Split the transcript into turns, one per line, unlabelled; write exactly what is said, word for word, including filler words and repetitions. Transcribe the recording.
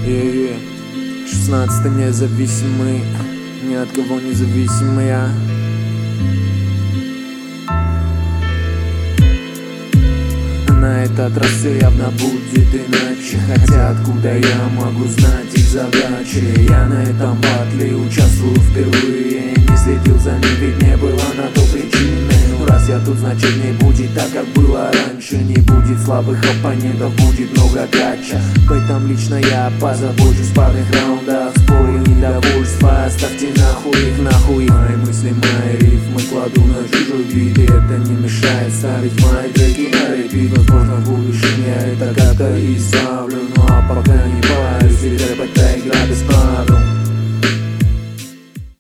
Е-е. шестнадцатый независимый, ни от кого независимая. На этот раз все явно будет иначе. Хотя откуда я могу знать их задачи? Я на этом батле участвую впервые. Не следил за ним, ведь не было на то причины. Ну раз я тут, значит не будет так, как было раньше. Не будет слабых оппонентов, будет много кача. В этом лично я позабочусь в парных раундах. Споры, недовольства, оставьте нахуй их, нахуй. Мои мысли, мои рифмы кладу на чужой бит, и это не мешает ставить мои